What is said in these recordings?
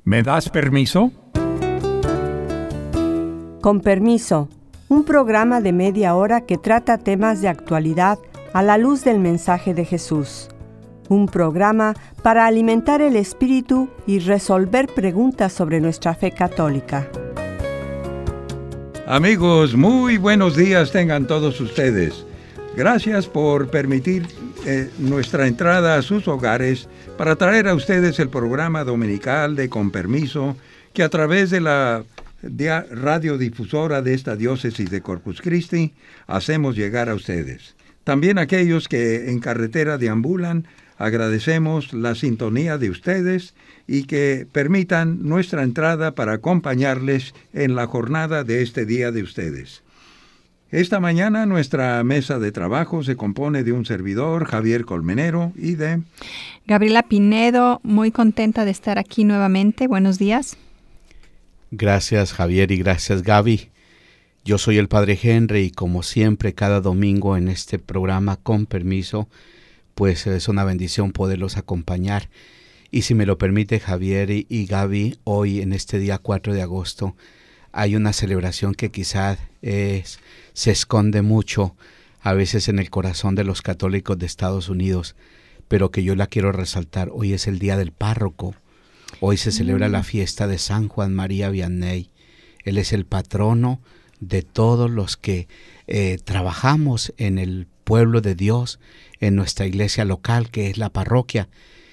¿Me das permiso? Con permiso, un programa de media hora que trata temas de actualidad a la luz del mensaje de Jesús. Un programa para alimentar el espíritu y resolver preguntas sobre nuestra fe católica. Amigos, muy buenos días tengan todos ustedes. Gracias por permitir nuestra entrada a sus hogares para traer a ustedes el programa dominical de Con Permiso, que a través de la radiodifusora de esta diócesis de Corpus Christi hacemos llegar a ustedes. También aquellos que en carretera deambulan, agradecemos la sintonía de ustedes y que permitan nuestra entrada para acompañarles en la jornada de este día de ustedes. Esta mañana nuestra mesa de trabajo se compone de un servidor, Javier Colmenero, y de Gabriela Pinedo, muy contenta de estar aquí nuevamente. Buenos días. Gracias, Javier, y gracias, Gaby. Yo soy el Padre Henry y como siempre, cada domingo en este programa Con Permiso, pues es una bendición poderlos acompañar. Y si me lo permite, Javier y Gaby, hoy en este día 4 de agosto hay una celebración que quizás se esconde mucho a veces en el corazón de los católicos de Estados Unidos, pero que yo la quiero resaltar. Hoy es el Día del Párroco. Hoy se celebra la fiesta de San Juan María Vianney. Él es el patrono de todos los que trabajamos en el pueblo de Dios, en nuestra iglesia local, que es la parroquia.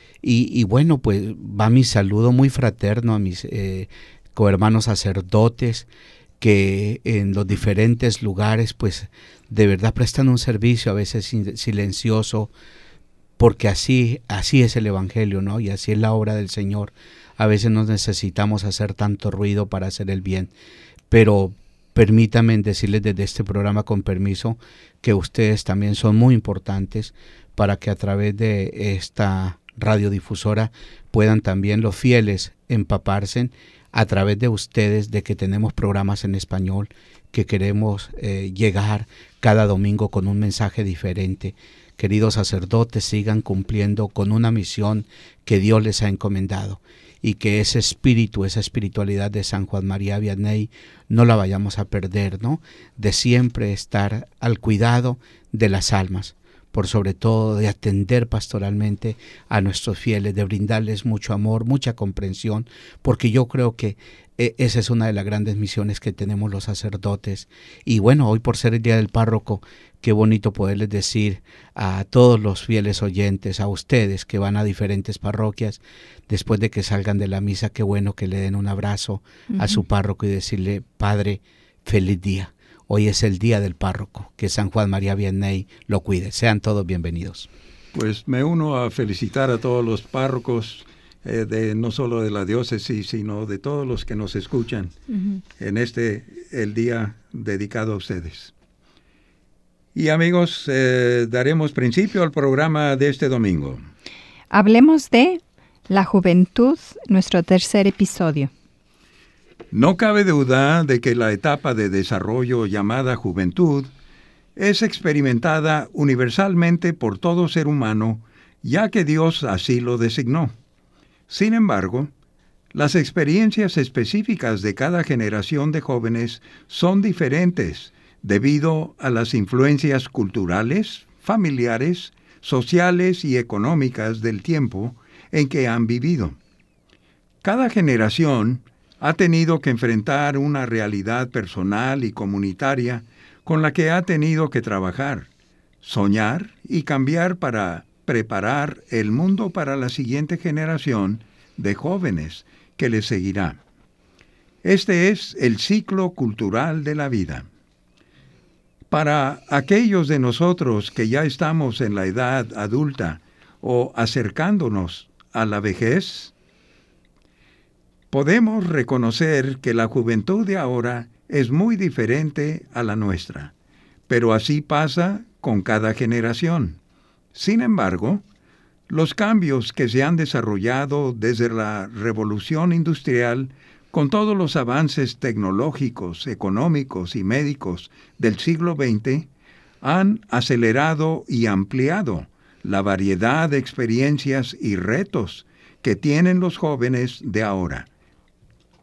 Y bueno, pues va mi saludo muy fraterno a mis cohermanos sacerdotes que en los diferentes lugares pues de verdad prestan un servicio a veces silencioso, porque así es el Evangelio, ¿no? Y así es la obra del Señor. A veces no necesitamos hacer tanto ruido para hacer el bien, pero permítanme decirles desde este programa Con Permiso que ustedes también son muy importantes para que a través de esta radiodifusora puedan también los fieles empaparse a través de ustedes de que tenemos programas en español, que queremos llegar cada domingo con un mensaje diferente. Queridos sacerdotes, sigan cumpliendo con una misión que Dios les ha encomendado y que ese espíritu, esa espiritualidad de San Juan María Vianney no la vayamos a perder, ¿no? De siempre estar al cuidado de las almas, por sobre todo de atender pastoralmente a nuestros fieles, de brindarles mucho amor, mucha comprensión, porque yo creo que esa es una de las grandes misiones que tenemos los sacerdotes. Y bueno, hoy por ser el Día del Párroco, qué bonito poderles decir a todos los fieles oyentes, a ustedes que van a diferentes parroquias, después de que salgan de la misa, qué bueno que le den un abrazo a su párroco y decirle: Padre, feliz día. Hoy es el Día del Párroco, que San Juan María Vianney lo cuide. Sean todos bienvenidos. Pues me uno a felicitar a todos los párrocos, no solo de la diócesis, sino de todos los que nos escuchan en el día dedicado a ustedes. Y amigos, daremos principio al programa de este domingo. Hablemos de la juventud, nuestro tercer episodio. No cabe duda de que la etapa de desarrollo llamada juventud es experimentada universalmente por todo ser humano, ya que Dios así lo designó. Sin embargo, las experiencias específicas de cada generación de jóvenes son diferentes debido a las influencias culturales, familiares, sociales y económicas del tiempo en que han vivido. Cada generación ha tenido que enfrentar una realidad personal y comunitaria con la que ha tenido que trabajar, soñar y cambiar para preparar el mundo para la siguiente generación de jóvenes que le seguirá. Este es el ciclo cultural de la vida. Para aquellos de nosotros que ya estamos en la edad adulta o acercándonos a la vejez, podemos reconocer que la juventud de ahora es muy diferente a la nuestra, pero así pasa con cada generación. Sin embargo, los cambios que se han desarrollado desde la revolución industrial, con todos los avances tecnológicos, económicos y médicos del siglo XX, han acelerado y ampliado la variedad de experiencias y retos que tienen los jóvenes de ahora,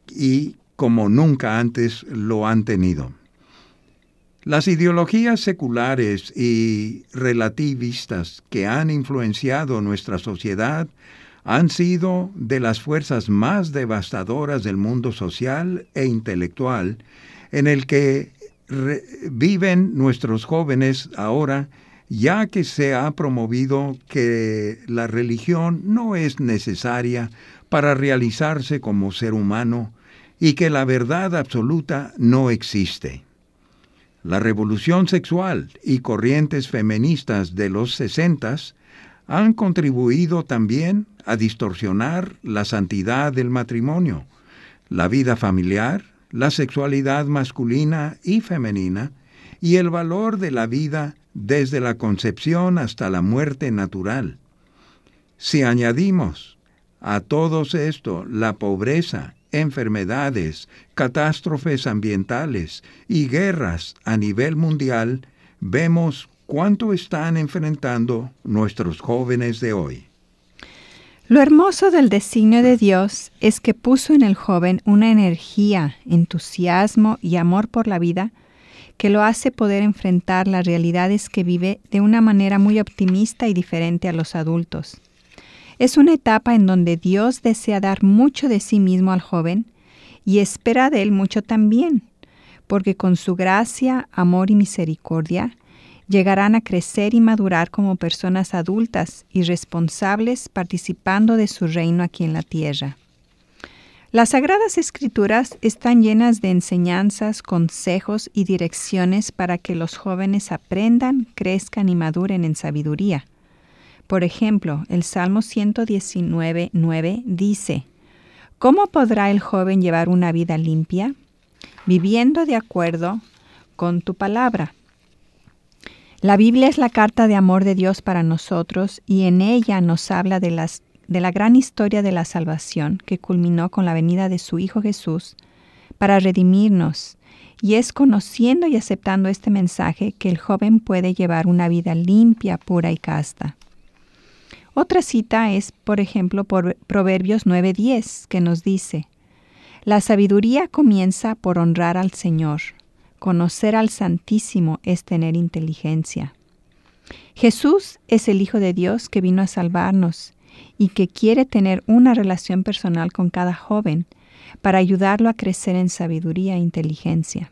y como nunca antes lo han tenido. Las ideologías seculares y relativistas que han influenciado nuestra sociedad han sido de las fuerzas más devastadoras del mundo social e intelectual en el que viven nuestros jóvenes ahora, ya que se ha promovido que la religión no es necesaria para realizarse como ser humano y que la verdad absoluta no existe. La revolución sexual y corrientes feministas de los 60s han contribuido también a distorsionar la santidad del matrimonio, la vida familiar, la sexualidad masculina y femenina y el valor de la vida desde la concepción hasta la muerte natural. Si añadimos a todo esto la pobreza, enfermedades, catástrofes ambientales y guerras a nivel mundial, vemos cuánto están enfrentando nuestros jóvenes de hoy. Lo hermoso del designio de Dios es que puso en el joven una energía, entusiasmo y amor por la vida que lo hace poder enfrentar las realidades que vive de una manera muy optimista y diferente a los adultos. Es una etapa en donde Dios desea dar mucho de sí mismo al joven y espera de él mucho también, porque con su gracia, amor y misericordia llegarán a crecer y madurar como personas adultas y responsables participando de su reino aquí en la tierra. Las Sagradas Escrituras están llenas de enseñanzas, consejos y direcciones para que los jóvenes aprendan, crezcan y maduren en sabiduría. Por ejemplo, el Salmo 119:9 dice: ¿Cómo podrá el joven llevar una vida limpia? Viviendo de acuerdo con tu palabra. La Biblia es la carta de amor de Dios para nosotros y en ella nos habla de la gran historia de la salvación que culminó con la venida de su Hijo Jesús para redimirnos, y es conociendo y aceptando este mensaje que el joven puede llevar una vida limpia, pura y casta. Otra cita es, por ejemplo, por Proverbios 9:10, que nos dice: La sabiduría comienza por honrar al Señor. Conocer al Santísimo es tener inteligencia. Jesús es el Hijo de Dios que vino a salvarnos y que quiere tener una relación personal con cada joven para ayudarlo a crecer en sabiduría e inteligencia.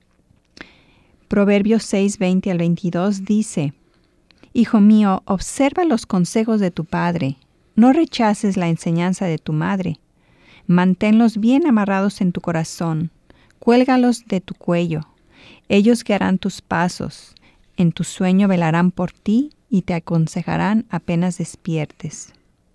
Proverbios 6:20 al 22 dice: Hijo mío, observa los consejos de tu padre, no rechaces la enseñanza de tu madre. Manténlos bien amarrados en tu corazón, cuélgalos de tu cuello. Ellos guiarán tus pasos, en tu sueño velarán por ti y te aconsejarán apenas despiertes.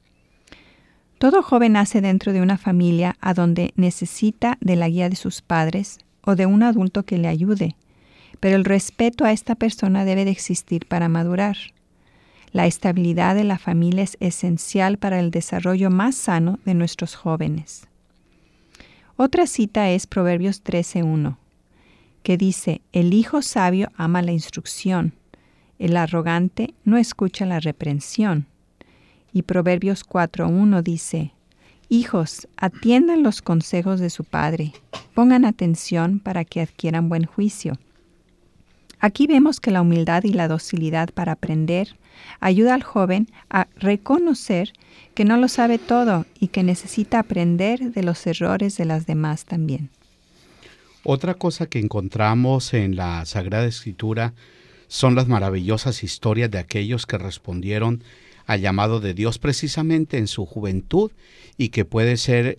Todo joven nace dentro de una familia a donde necesita de la guía de sus padres o de un adulto que le ayude, pero el respeto a esta persona debe de existir para madurar. La estabilidad de la familia es esencial para el desarrollo más sano de nuestros jóvenes. Otra cita es Proverbios 13:1, que dice: El hijo sabio ama la instrucción, el arrogante no escucha la reprensión. Y Proverbios 4:1 dice: Hijos, atiendan los consejos de su padre, pongan atención para que adquieran buen juicio. Aquí vemos que la humildad y la docilidad para aprender ayuda al joven a reconocer que no lo sabe todo y que necesita aprender de los errores de las demás también. Otra cosa que encontramos en la Sagrada Escritura son las maravillosas historias de aquellos que respondieron al llamado de Dios precisamente en su juventud y que pueden ser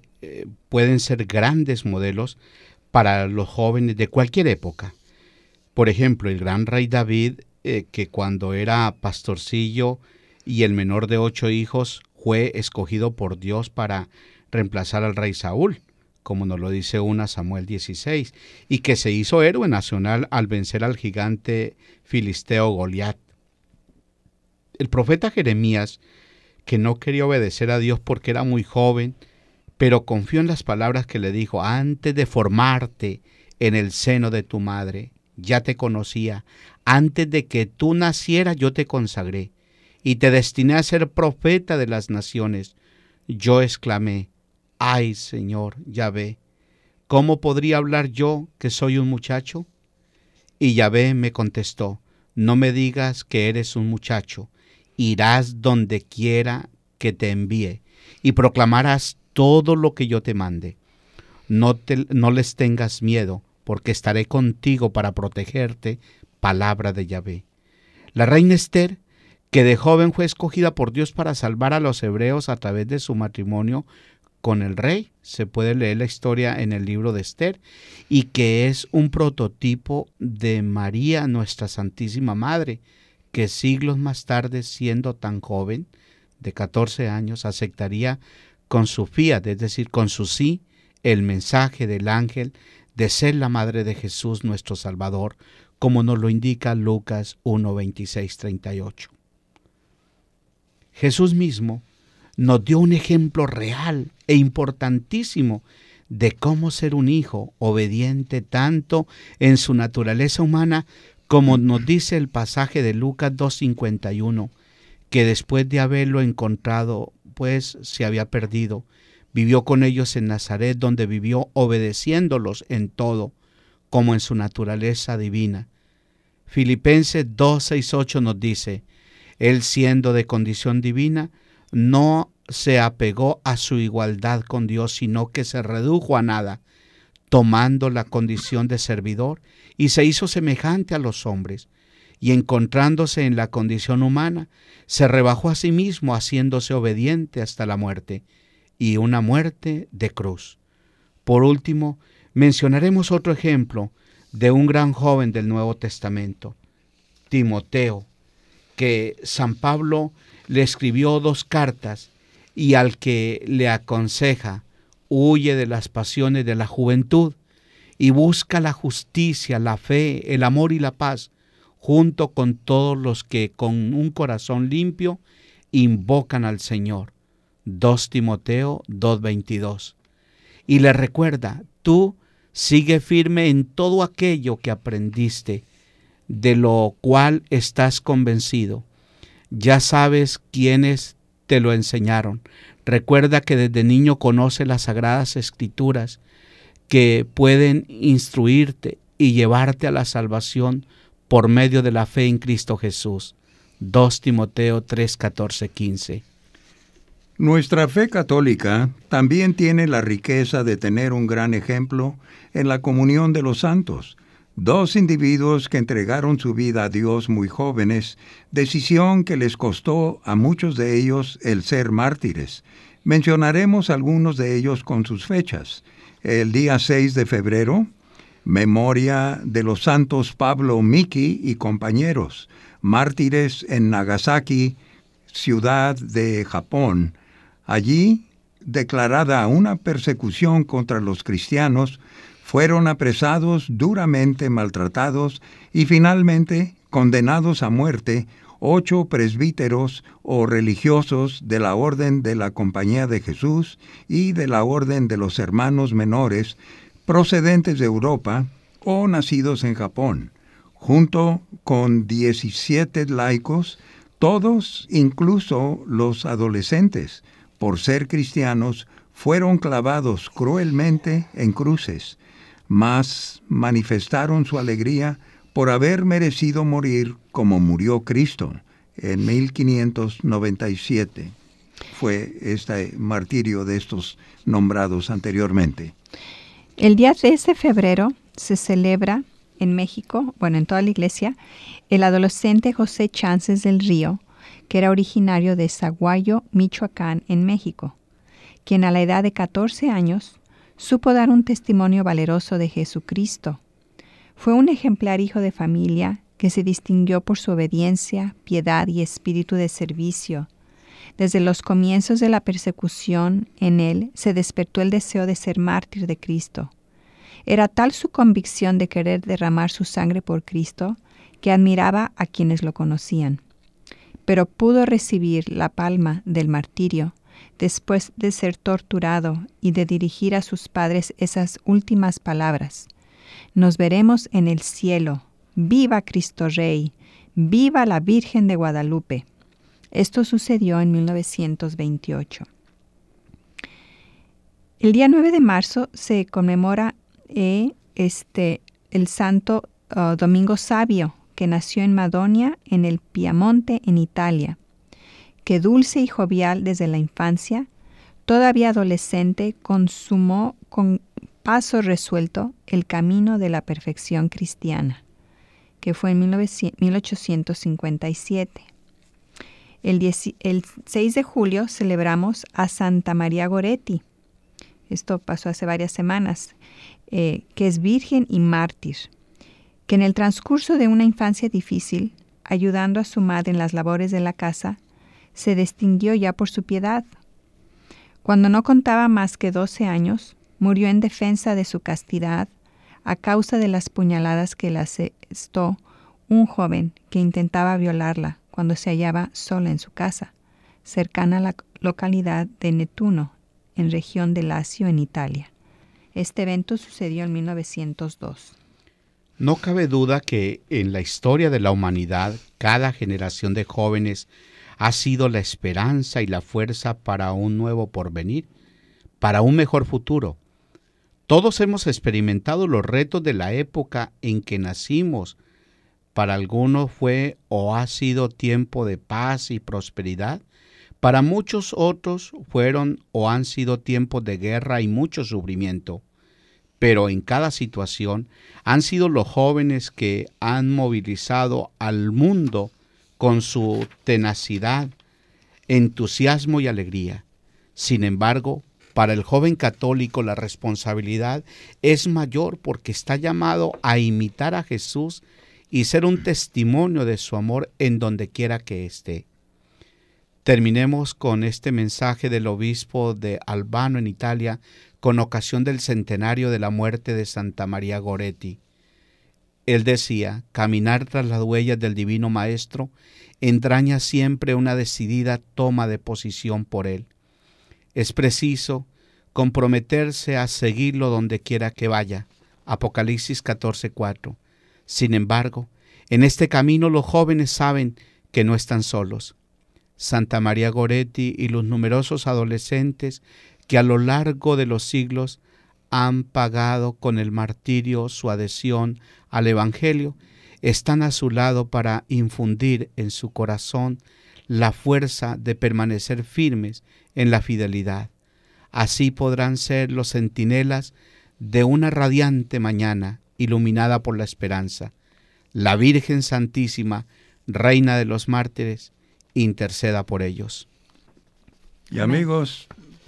grandes modelos para los jóvenes de cualquier época. Por ejemplo, el gran rey David, que cuando era pastorcillo y el menor de 8 hijos, fue escogido por Dios para reemplazar al rey Saúl, como nos lo dice 1 Samuel 16, y que se hizo héroe nacional al vencer al gigante filisteo Goliat. El profeta Jeremías, que no quería obedecer a Dios porque era muy joven, pero confió en las palabras que le dijo: antes de formarte en el seno de tu madre, ya te conocía, antes de que tú nacieras yo te consagré, y te destiné a ser profeta de las naciones. Yo exclamé: ay Señor, Yahvé, ¿cómo podría hablar yo que soy un muchacho? Y Yahvé me contestó, no me digas que eres un muchacho, irás donde quiera que te envíe y proclamarás todo lo que yo te mande. No les tengas miedo, porque estaré contigo para protegerte. Palabra de Yahvé. La reina Esther, que de joven fue escogida por Dios para salvar a los hebreos a través de su matrimonio con el rey, se puede leer la historia en el libro de Esther, y que es un prototipo de María, nuestra Santísima Madre, que siglos más tarde, siendo tan joven, de 14 años, aceptaría con su fiat, es decir, con su sí, el mensaje del ángel de ser la madre de Jesús nuestro Salvador, como nos lo indica Lucas 1, 26, 38. Jesús mismo nos dio un ejemplo real e importantísimo de cómo ser un hijo obediente tanto en su naturaleza humana como nos dice el pasaje de Lucas 2:51, que después de haberlo encontrado, pues se había perdido. Vivió con ellos en Nazaret, donde vivió obedeciéndolos en todo, como en su naturaleza divina. Filipenses 2:6-8 nos dice, él siendo de condición divina, no se apegó a su igualdad con Dios, sino que se redujo a nada, tomando la condición de servidor, y se hizo semejante a los hombres, y encontrándose en la condición humana, se rebajó a sí mismo, haciéndose obediente hasta la muerte, y una muerte de cruz. Por último, mencionaremos otro ejemplo de un gran joven del Nuevo Testamento, Timoteo, que San Pablo le escribió 2 cartas y al que le aconseja, huye de las pasiones de la juventud y busca la justicia, la fe, el amor y la paz, junto con todos los que con un corazón limpio invocan al Señor. 2 Timoteo 2:22. Y le recuerda, tú sigue firme en todo aquello que aprendiste, de lo cual estás convencido. Ya sabes quiénes te lo enseñaron. Recuerda que desde niño conoces las Sagradas Escrituras que pueden instruirte y llevarte a la salvación por medio de la fe en Cristo Jesús. 2 Timoteo 3:14-15. Nuestra fe católica también tiene la riqueza de tener un gran ejemplo en la comunión de los santos, 2 individuos que entregaron su vida a Dios muy jóvenes, decisión que les costó a muchos de ellos el ser mártires. Mencionaremos algunos de ellos con sus fechas. El día 6 de febrero, memoria de los santos Pablo Miki y compañeros, mártires en Nagasaki, ciudad de Japón. Allí, declarada una persecución contra los cristianos, fueron apresados, duramente maltratados y finalmente condenados a muerte 8 presbíteros o religiosos de la Orden de la Compañía de Jesús y de la Orden de los Hermanos Menores procedentes de Europa o nacidos en Japón, junto con 17 laicos, todos, incluso los adolescentes, por ser cristianos, fueron clavados cruelmente en cruces, mas manifestaron su alegría por haber merecido morir como murió Cristo en 1597. Fue este martirio de estos nombrados anteriormente. El día 3 de febrero se celebra en México, en toda la iglesia, el adolescente José Chances del Río, que era originario de Zaguayo, Michoacán, en México, quien a la edad de 14 años supo dar un testimonio valeroso de Jesucristo. Fue un ejemplar hijo de familia que se distinguió por su obediencia, piedad y espíritu de servicio. Desde los comienzos de la persecución, en él se despertó el deseo de ser mártir de Cristo. Era tal su convicción de querer derramar su sangre por Cristo que admiraba a quienes lo conocían. Pero pudo recibir la palma del martirio después de ser torturado y de dirigir a sus padres esas últimas palabras: nos veremos en el cielo. ¡Viva Cristo Rey! ¡Viva la Virgen de Guadalupe! Esto sucedió en 1928. El día 9 de marzo se conmemora el santo Domingo Savio, que nació en Madonia, en el Piamonte, en Italia, que dulce y jovial desde la infancia, todavía adolescente, consumó con paso resuelto el camino de la perfección cristiana, que fue en 1857. El 6 de julio celebramos a Santa María Goretti. Esto pasó hace varias semanas, que es virgen y mártir, que en el transcurso de una infancia difícil, ayudando a su madre en las labores de la casa, se distinguió ya por su piedad. Cuando no contaba más que 12 años, murió en defensa de su castidad a causa de las puñaladas que le asestó un joven que intentaba violarla cuando se hallaba sola en su casa, cercana a la localidad de Nettuno, en región de Lacio, en Italia. Este evento sucedió en 1902. No cabe duda que en la historia de la humanidad, cada generación de jóvenes ha sido la esperanza y la fuerza para un nuevo porvenir, para un mejor futuro. Todos hemos experimentado los retos de la época en que nacimos. Para algunos fue o ha sido tiempo de paz y prosperidad. Para muchos otros fueron o han sido tiempos de guerra y mucho sufrimiento. Pero en cada situación han sido los jóvenes que han movilizado al mundo con su tenacidad, entusiasmo y alegría. Sin embargo, para el joven católico la responsabilidad es mayor porque está llamado a imitar a Jesús y ser un testimonio de su amor en donde quiera que esté. Terminemos con este mensaje del obispo de Albano en Italia con ocasión del centenario de la muerte de Santa María Goretti. Él decía: caminar tras las huellas del Divino Maestro entraña siempre una decidida toma de posición por él. Es preciso comprometerse a seguirlo donde quiera que vaya. Apocalipsis 14:4. Sin embargo, en este camino los jóvenes saben que no están solos. Santa María Goretti y los numerosos adolescentes que a lo largo de los siglos han pagado con el martirio su adhesión al Evangelio, están a su lado para infundir en su corazón la fuerza de permanecer firmes en la fidelidad. Así podrán ser los centinelas de una radiante mañana iluminada por la esperanza. La Virgen Santísima, Reina de los mártires, interceda por ellos. Y amigos,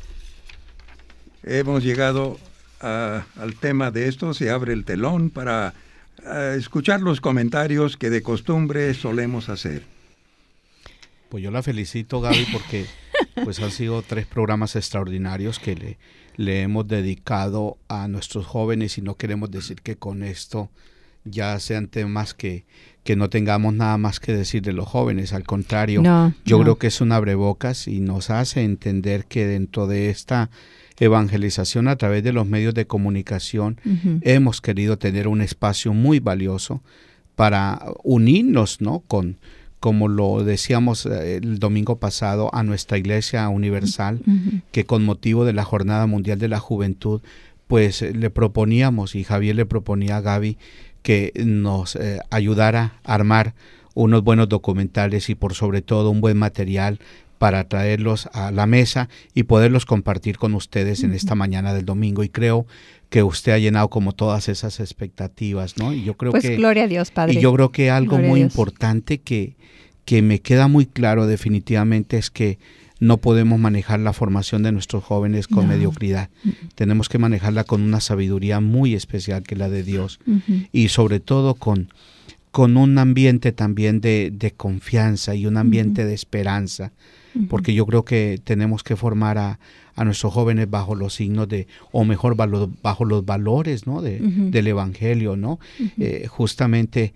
hemos llegado al tema de esto. Se abre el telón para escuchar los comentarios que de costumbre solemos hacer. Pues yo la felicito, Gaby, porque pues han sido 3 programas extraordinarios que le hemos dedicado a nuestros jóvenes, y no queremos decir que con esto ya sean temas que no tengamos nada más que decir de los jóvenes. Al contrario, yo creo que es un abrebocas y nos hace entender que dentro de esta evangelización a través de los medios de comunicación hemos querido tener un espacio muy valioso para unirnos, ¿no?, como lo decíamos el domingo pasado, a nuestra Iglesia Universal, que con motivo de la Jornada Mundial de la Juventud, pues le proponíamos, y Javier le proponía a Gaby, que nos ayudara a armar unos buenos documentales y por sobre todo un buen material para traerlos a la mesa y poderlos compartir con ustedes en esta mañana del domingo. Y creo que usted ha llenado como todas esas expectativas, ¿no? Y yo creo pues gloria a Dios, Padre. Y yo creo que algo muy importante que me queda muy claro definitivamente es que no podemos manejar la formación de nuestros jóvenes con mediocridad. Tenemos que manejarla con una sabiduría muy especial que es la de Dios, y sobre todo con un ambiente también de confianza y un ambiente de esperanza, porque yo creo que tenemos que formar a nuestros jóvenes bajo los signos o mejor bajo los valores, ¿no?, del Evangelio, ¿no? Justamente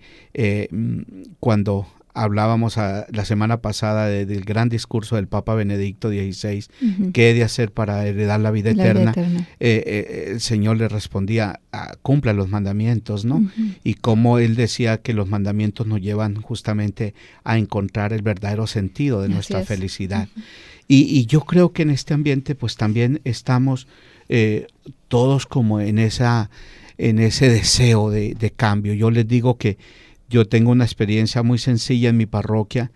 cuando hablábamos la semana pasada del gran discurso del Papa Benedicto XVI, ¿qué he de hacer para heredar la vida eterna? El Señor le respondía: cumpla los mandamientos, ¿no? Y como él decía que los mandamientos nos llevan justamente a encontrar el verdadero sentido de nuestra felicidad. Y yo creo que en este ambiente pues también estamos todos como en esa en ese deseo de cambio. Yo les digo que yo tengo una experiencia muy sencilla en mi parroquia.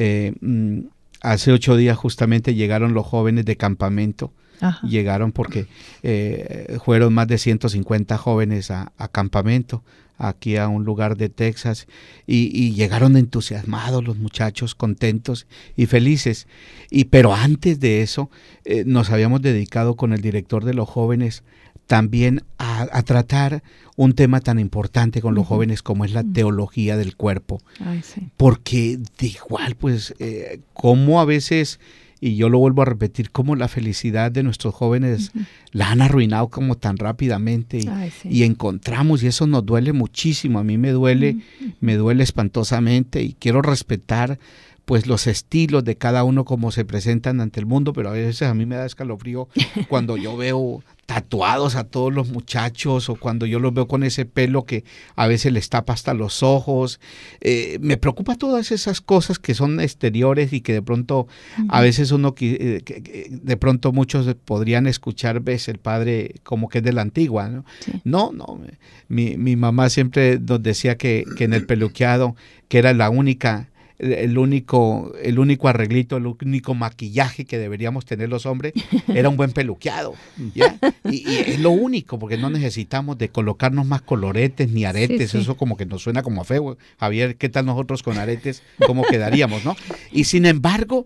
Hace 8 días justamente llegaron los jóvenes de campamento. Ajá. Llegaron porque fueron más de 150 jóvenes a campamento aquí a un lugar de Texas y llegaron entusiasmados los muchachos, contentos y felices. Pero antes de eso nos habíamos dedicado con el director de los jóvenes también a tratar un tema tan importante con los jóvenes como es la teología del cuerpo. Ay, sí. Porque de igual, pues, como a veces, y yo lo vuelvo a repetir, como la felicidad de nuestros jóvenes la han arruinado como tan rápidamente y encontramos, y eso nos duele muchísimo. A mí me duele espantosamente y quiero respetar pues los estilos de cada uno como se presentan ante el mundo, pero a veces a mí me da escalofrío cuando yo veo tatuados a todos los muchachos o cuando yo los veo con ese pelo que a veces les tapa hasta los ojos. Me preocupa todas esas cosas que son exteriores y que de pronto a veces uno, de pronto muchos podrían escuchar, ves, el padre como que es de la antigua, ¿no? Sí. No, mi mamá siempre nos decía que en el peluqueado, que era el único arreglito, el único maquillaje que deberíamos tener los hombres era un buen peluqueado, ¿ya? Y es lo único, porque no necesitamos de colocarnos más coloretes ni aretes. Sí. Eso como que nos suena como a feo. Javier, ¿qué tal nosotros con aretes? ¿Cómo quedaríamos, no? Y sin embargo,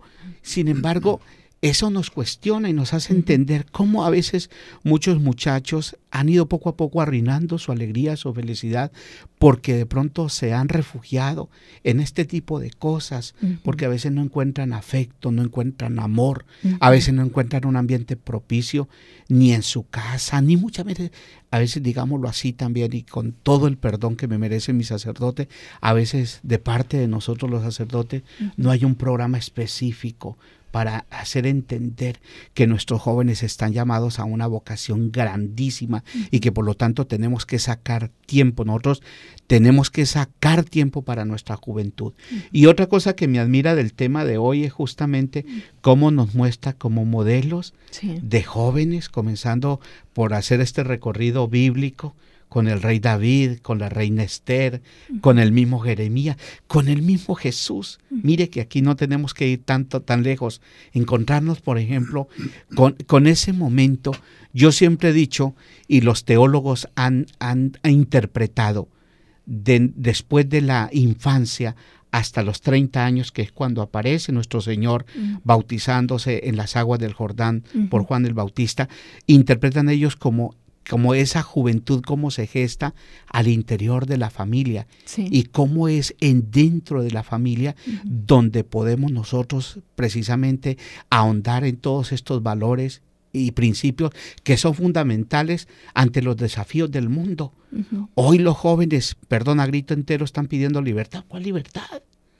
eso nos cuestiona y nos hace entender cómo a veces muchos muchachos han ido poco a poco arruinando su alegría, su felicidad, porque de pronto se han refugiado en este tipo de cosas, porque a veces no encuentran afecto, no encuentran amor, a veces no encuentran un ambiente propicio ni en su casa, ni muchas veces, a veces digámoslo así también, y con todo el perdón que me merece mi sacerdote, a veces de parte de nosotros los sacerdotes no hay un programa específico para hacer entender que nuestros jóvenes están llamados a una vocación grandísima y que por lo tanto tenemos que sacar tiempo. Nosotros tenemos que sacar tiempo para nuestra juventud. Y otra cosa que me admira del tema de hoy es justamente cómo nos muestra como modelos de jóvenes, comenzando por hacer este recorrido bíblico, con el rey David, con la reina Esther, con el mismo Jeremías, con el mismo Jesús. Mire que aquí no tenemos que ir tan lejos. Encontrarnos, por ejemplo, con ese momento. Yo siempre he dicho, y los teólogos han interpretado, después de la infancia hasta los 30 años, que es cuando aparece nuestro Señor bautizándose en las aguas del Jordán por Juan el Bautista, interpretan ellos como esa juventud, cómo se gesta al interior de la familia y cómo es dentro de la familia donde podemos nosotros precisamente ahondar en todos estos valores y principios que son fundamentales ante los desafíos del mundo. Hoy los jóvenes, perdón, a grito entero, están pidiendo libertad. ¿Cuál libertad?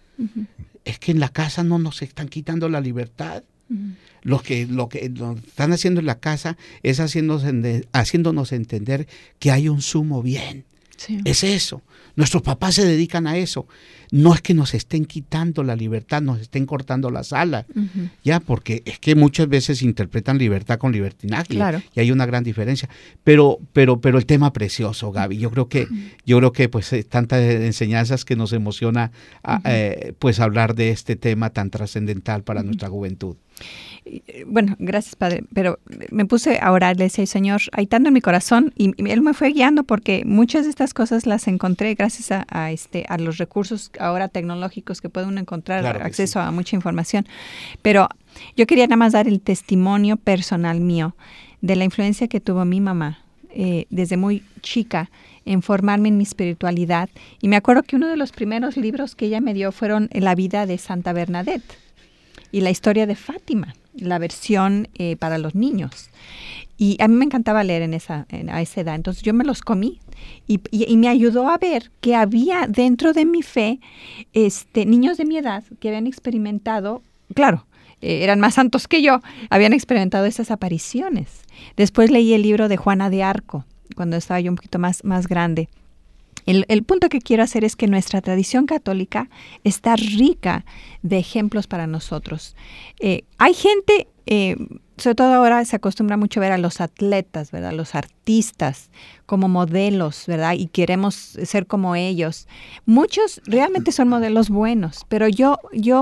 Es que en la casa no nos están quitando la libertad. Lo que están haciendo en la casa es haciéndonos entender que hay un sumo bien. Sí. Es eso. Nuestros papás se dedican a eso. No es que nos estén quitando la libertad, nos estén cortando las alas, ya, porque es que muchas veces interpretan libertad con libertinaje, claro, y hay una gran diferencia. Pero el tema precioso, Gaby. Yo creo que pues tantas enseñanzas que nos emociona pues hablar de este tema tan trascendental para nuestra juventud. Bueno, gracias, Padre, pero me puse a orar, le decía, Señor, hay tanto en mi corazón, y Él me fue guiando porque muchas de estas cosas las encontré gracias a los recursos ahora tecnológicos que puede uno encontrar, claro, acceso a mucha información. Pero yo quería nada más dar el testimonio personal mío de la influencia que tuvo mi mamá desde muy chica en formarme en mi espiritualidad. Y me acuerdo que uno de los primeros libros que ella me dio fueron La vida de Santa Bernadette y la historia de Fátima, la versión para los niños. Y a mí me encantaba leer a esa edad. Entonces yo me los comí y me ayudó a ver que había dentro de mi fe niños de mi edad que habían experimentado, claro, eran más santos que yo, habían experimentado esas apariciones. Después leí el libro de Juana de Arco, cuando estaba yo un poquito más grande. El punto que quiero hacer es que nuestra tradición católica está rica de ejemplos para nosotros. Hay gente sobre todo ahora se acostumbra mucho ver a los atletas, ¿verdad? Los artistas como modelos, ¿verdad? Y queremos ser como ellos. Muchos realmente son modelos buenos, pero yo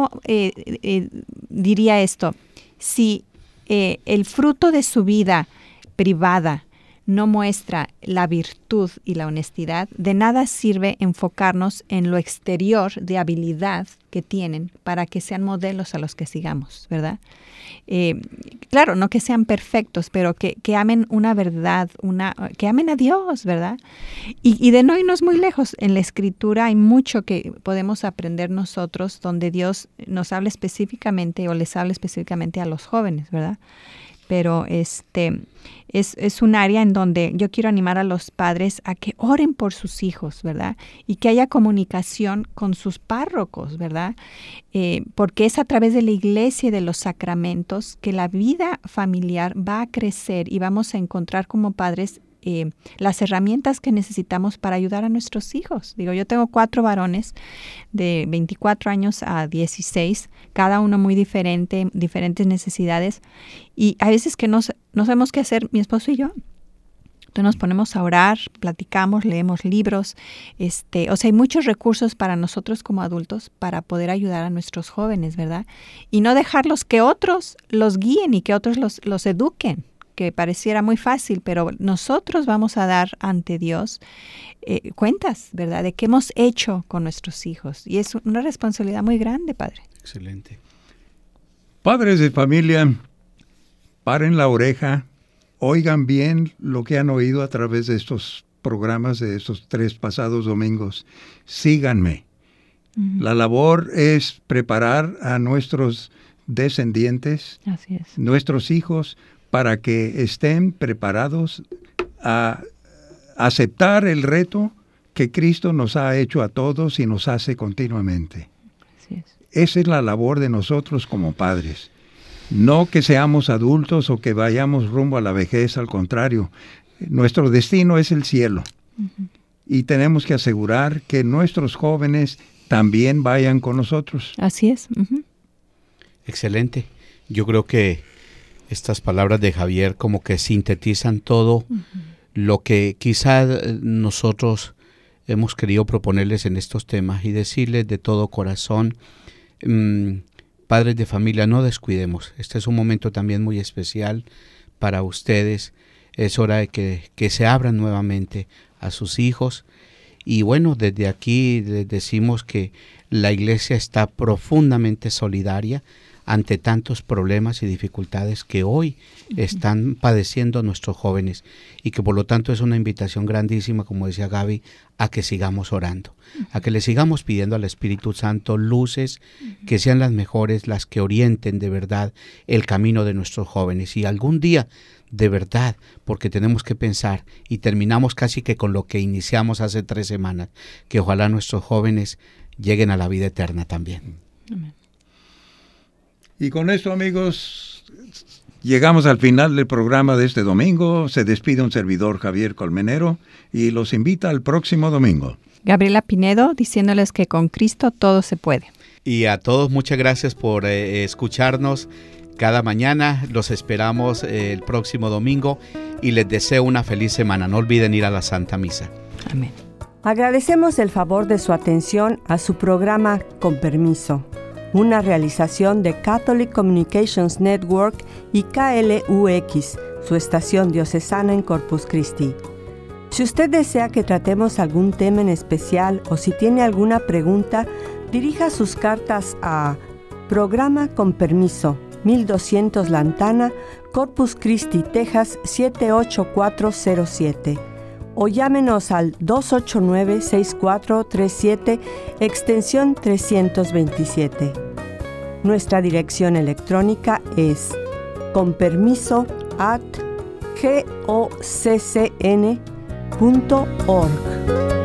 diría esto: si el fruto de su vida privada no muestra la virtud y la honestidad, de nada sirve enfocarnos en lo exterior de habilidad que tienen para que sean modelos a los que sigamos, ¿verdad? Claro, no que sean perfectos, pero que amen una verdad, que amen a Dios, ¿verdad? Y de no irnos muy lejos, en la Escritura hay mucho que podemos aprender nosotros, donde Dios nos habla específicamente o les habla específicamente a los jóvenes, ¿verdad? Pero es un área en donde yo quiero animar a los padres a que oren por sus hijos, ¿verdad? Y que haya comunicación con sus párrocos, ¿verdad? Porque es a través de la iglesia y de los sacramentos que la vida familiar va a crecer y vamos a encontrar como padres las herramientas que necesitamos para ayudar a nuestros hijos. Digo, yo tengo 4 varones de 24 años a 16, cada uno muy diferente, diferentes necesidades, y a veces que no sabemos qué hacer mi esposo y yo. Entonces nos ponemos a orar, platicamos, leemos libros, hay muchos recursos para nosotros como adultos para poder ayudar a nuestros jóvenes, ¿verdad? Y no dejarlos que otros los guíen y que otros los eduquen, que pareciera muy fácil, pero nosotros vamos a dar ante Dios cuentas, ¿verdad?, de qué hemos hecho con nuestros hijos. Y es una responsabilidad muy grande, Padre. Excelente. Padres de familia, paren la oreja, oigan bien lo que han oído a través de estos programas de estos 3 pasados domingos. Síganme. Uh-huh. La labor es preparar a nuestros descendientes, así es, nuestros hijos, para que estén preparados a aceptar el reto que Cristo nos ha hecho a todos y nos hace continuamente. Así es. Esa es la labor de nosotros como padres. No que seamos adultos o que vayamos rumbo a la vejez, al contrario. Nuestro destino es el cielo. Uh-huh. Y tenemos que asegurar que nuestros jóvenes también vayan con nosotros. Así es. Uh-huh. Excelente. Yo creo que estas palabras de Javier como que sintetizan todo uh-huh. lo que quizá nosotros hemos querido proponerles en estos temas y decirles de todo corazón, padres de familia, no descuidemos. Este es un momento también muy especial para ustedes. Es hora de que se abran nuevamente a sus hijos. Y bueno, desde aquí les decimos que la iglesia está profundamente solidaria ante tantos problemas y dificultades que hoy están padeciendo nuestros jóvenes y que por lo tanto es una invitación grandísima, como decía Gaby, a que sigamos orando, a que le sigamos pidiendo al Espíritu Santo luces que sean las mejores, las que orienten de verdad el camino de nuestros jóvenes. Y algún día, de verdad, porque tenemos que pensar, y terminamos casi que con lo que iniciamos hace 3 semanas, que ojalá nuestros jóvenes lleguen a la vida eterna también. Amén. Y con esto, amigos, llegamos al final del programa de este domingo. Se despide un servidor, Javier Colmenero, y los invita al próximo domingo. Gabriela Pinedo, diciéndoles que con Cristo todo se puede. Y a todos muchas gracias por escucharnos cada mañana. Los esperamos el próximo domingo y les deseo una feliz semana. No olviden ir a la Santa Misa. Amén. Agradecemos el favor de su atención a su programa Con Permiso, una realización de Catholic Communications Network y KLUX, su estación diocesana en Corpus Christi. Si usted desea que tratemos algún tema en especial o si tiene alguna pregunta, dirija sus cartas a Programa Con Permiso, 1200 Lantana, Corpus Christi, Texas 78407. O llámenos al 289-6437, extensión 327. Nuestra dirección electrónica es conpermiso@goccn.org.